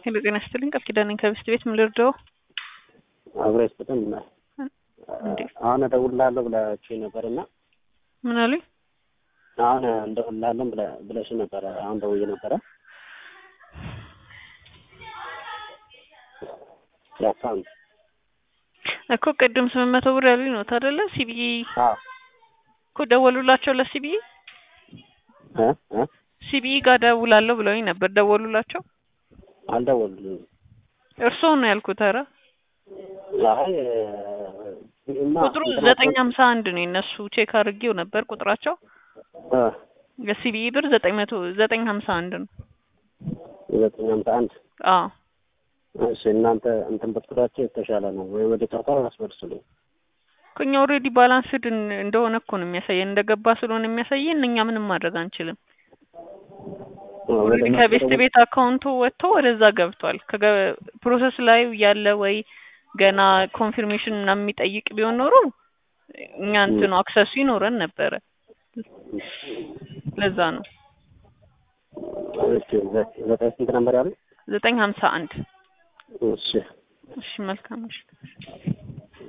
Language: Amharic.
ሄሎ ጤና ይስጥልኝ ቃል ኪዳን ነኝ ከብስት ቤት ምን ልርዳው? አብረሽ በጣም አሁን እደውልልሃለሁ ብላችሁ ነበርና ምን አሉኝ? አሁን እንደውልልሃለሁ ብለሽ ነበር። አሁን ደውዬ ነበረ። ያፋን እኮ ቅድም 800 ብር ያሉኝ ነው አይደለ? ሲቢኢ እኮ ደወሉላቸው ለሲቢኢ ሲቢኢ ጋር ደውላለሁ ብለውኝ ነበር። ደወሉላቸው? አልደወሉልኝም። እርስዎ ነው ያልኩት። ኧረ አይ ቁጥሩ 951 ነው የነሱ ቼክ አድርጌው ነበር ቁጥራቸው። የሲቢኢ ብር 951 ነው። 951 አዎ እሺ። እናንተ እንትን ብትላቸው የተሻለ ነው ወይ ወደ ጫታው አስወርሱልኝ። ከኛ ኦሬዲ ባላንስድ እንደሆነ እኮ ነው የሚያሳየን፣ እንደገባ ስለሆነ የሚያሳየን። እኛ ምንም ማድረግ አንችልም። ኦሬዲ ከቤስት ቤት አካውንቱ ወጥቶ ወደዛ ገብቷል። ፕሮሰስ ላይ ያለ ወይ ገና ኮንፊርሜሽን እና የሚጠይቅ ቢሆን ኖሮ እኛ እንትኑ አክሰሱ ይኖረን ነበረ። ለዛ ነው። እሺ ስንት ነበር ያለው? 951 እሺ እሺ መልካም እሺ